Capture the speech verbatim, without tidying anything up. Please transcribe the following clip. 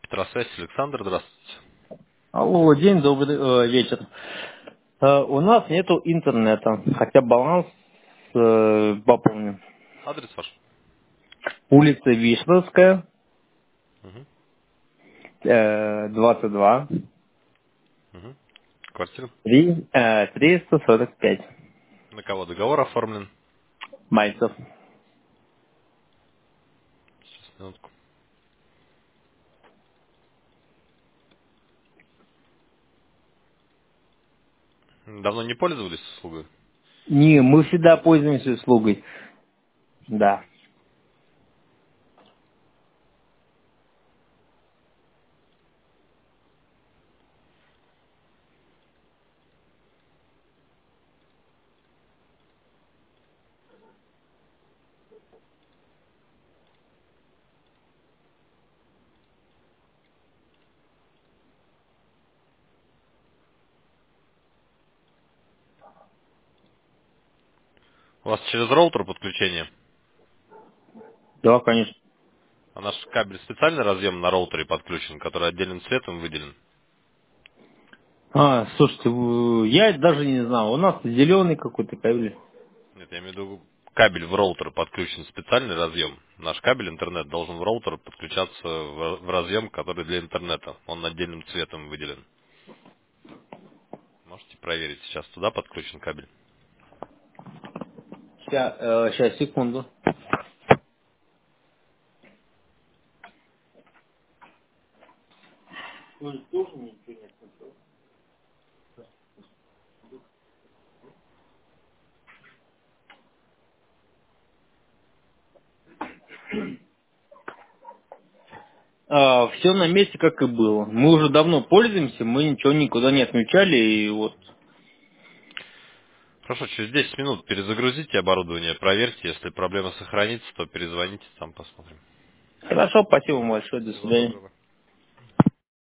Петросвязь, Александр, здравствуйте. Алло, день добрый э, вечер. Э, у нас нету интернета, хотя баланс э, пополнен. Адрес ваш? Улица Вишневская, Угу. э, двадцать два, Угу. Квартира? три, э, триста сорок пять. На кого договор оформлен? Мальцев. Сейчас, минутку. Давно не пользовались услугой? Не, мы всегда пользуемся услугой. Да. У вас через роутер подключение, Да, конечно. а наш кабель специальный разъем на роутере подключен, который отдельным цветом выделен? А, слушайте, э, я даже не знал. У нас зеленый какой-то кабель. Нет, я имею в виду, кабель в роутер подключен специальный разъем. Наш кабель интернет должен в роутер подключаться в в разъем, который для интернета. Он отдельным цветом выделен. Можете проверить, сейчас туда подключен кабель. Сейчас, э, сейчас, секунду. Все на месте, как и было. Мы уже давно пользуемся, мы ничего никуда не отключали, и вот. Хорошо, через десять минут перезагрузите оборудование, проверьте, если проблема сохранится, то перезвоните, там посмотрим. Хорошо, спасибо вам большое, до Всего свидания. доброго.